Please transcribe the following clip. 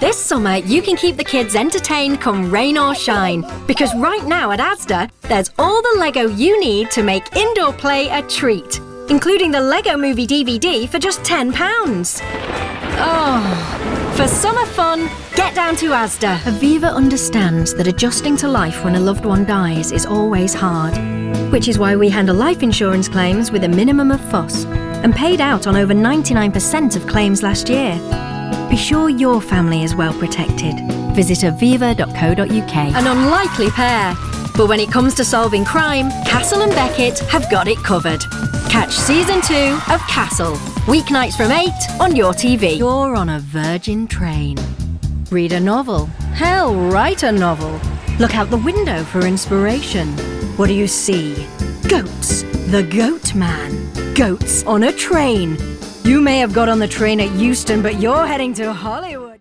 This summer, you can keep the kids entertained come rain or shine. Because right now at Asda, there's all the Lego you need to make indoor play a treat, including the Lego Movie DVD for just £10. Oh, for summer fun, get down to Asda. Aviva understands that adjusting to life when a loved one dies is always hard, which is why we handle life insurance claims with a minimum of fuss and paid out on over 99% of claims last year. Be sure your family is well protected. Visit aviva.co.uk. An unlikely pair, but when it comes to solving crime, Castle and Beckett have got it covered. Catch Season 2 of Castle, weeknights from 8 on your TV. You're on a Virgin train. Read a novel. Hell, write a novel. Look out the window for inspiration. What do you see? Goats. The Goat Man. Goats on a train. You may have got on the train at Euston, but you're heading to Hollywood.